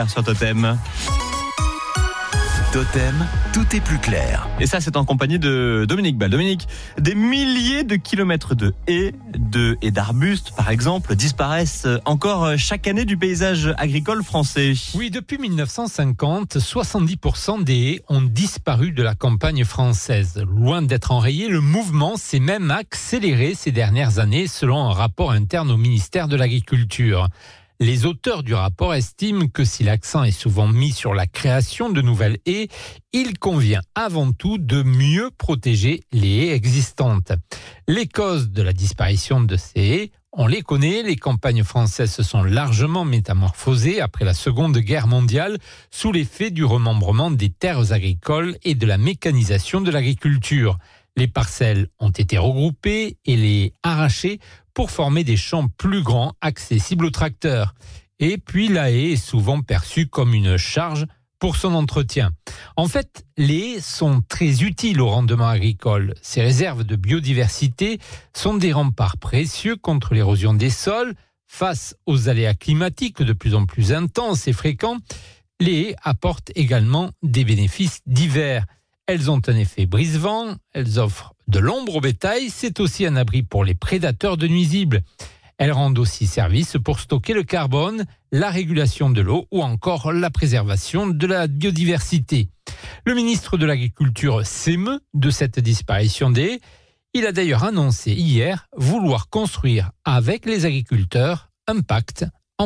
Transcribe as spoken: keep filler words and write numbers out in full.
clair sur Totem. Totem, tout est plus clair. Et ça, c'est en compagnie de Dominique Ball. Dominique, des milliers de kilomètres de haies, de haies d'arbustes, par exemple, disparaissent encore chaque année du paysage agricole français. Oui, depuis mille neuf cent cinquante, soixante-dix pour cent des haies ont disparu de la campagne française. Loin d'être enrayé, le mouvement s'est même accéléré ces dernières années, selon un rapport interne au ministère de l'Agriculture. Les auteurs du rapport estiment que si l'accent est souvent mis sur la création de nouvelles haies, il convient avant tout de mieux protéger les haies existantes. Les causes de la disparition de ces haies, on les connaît, les campagnes françaises se sont largement métamorphosées après la Seconde Guerre mondiale sous l'effet du remembrement des terres agricoles et de la mécanisation de l'agriculture. Les parcelles ont été regroupées et les haies arrachées pour former des champs plus grands accessibles aux tracteurs. Et puis la haie est souvent perçue comme une charge pour son entretien. En fait, les haies sont très utiles au rendement agricole. Ces réserves de biodiversité sont des remparts précieux contre l'érosion des sols. Face aux aléas climatiques de plus en plus intenses et fréquents, les haies apportent également des bénéfices divers. Elles ont un effet brise-vent, elles offrent de l'ombre au bétail, c'est aussi un abri pour les prédateurs de nuisibles. Elles rendent aussi service pour stocker le carbone, la régulation de l'eau ou encore la préservation de la biodiversité. Le ministre de l'Agriculture s'émeut de cette disparition des haies. Il a d'ailleurs annoncé hier vouloir construire avec les agriculteurs un pacte